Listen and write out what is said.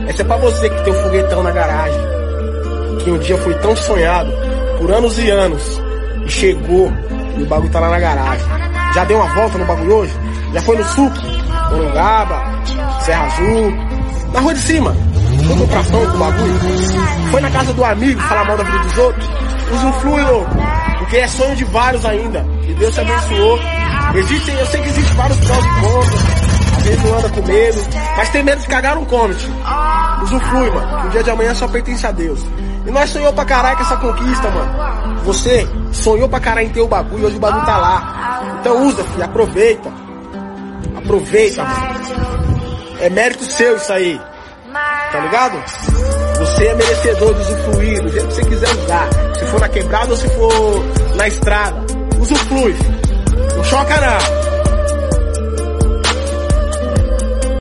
Essa é pra você que tem um foguetão na garagem, que um dia foi tão sonhado por anos e anos, e chegou, e o bagulho tá lá na garagem. Já deu uma volta no bagulho hoje? Já foi no suco? Morungaba, Serra Azul, na rua de cima? Foi comprar pão com o bagulho? Foi na casa do amigo falar mal da vida dos outros? Usufrui, louco, porque é sonho de vários ainda, e Deus te abençoou. Eu sei que existem vários prós e contras, às vezes não anda com medo, mas tem medo de cagar, não come, tio. Usufrui, mano, o dia de amanhã só pertence a Deus. E nós sonhou pra caralho com essa conquista, mano. Você sonhou pra caralho em ter o bagulho e hoje o bagulho tá lá. Então usa, filho, aproveita. Aproveita, mano. É mérito seu isso aí. Tá ligado? Você é merecedor de usufruir do jeito que você quiser usar. Se for na quebrada ou se for na estrada. Usufrui. Não choca não.